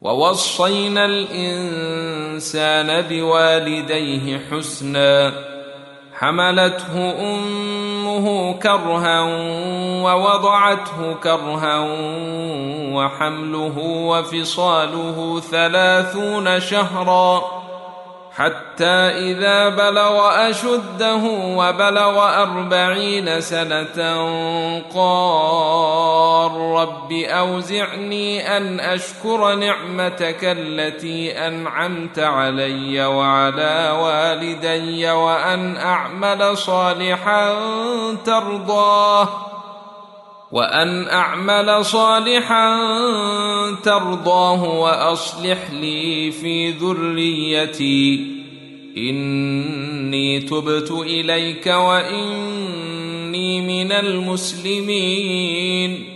ووصينا الإنسان بوالديه حسنا حملته أمه كرها ووضعته كرها وحمله وفصاله 30 شهرا حتى إذا بلغ أشده وبلغ 40 سنة قال رب أوزعني أن أشكر نعمتك التي أنعمت علي وعلى والدي وأن أعمل صالحا ترضاه وأصلح لي في ذريتي إني تبت إليك وإني من المسلمين.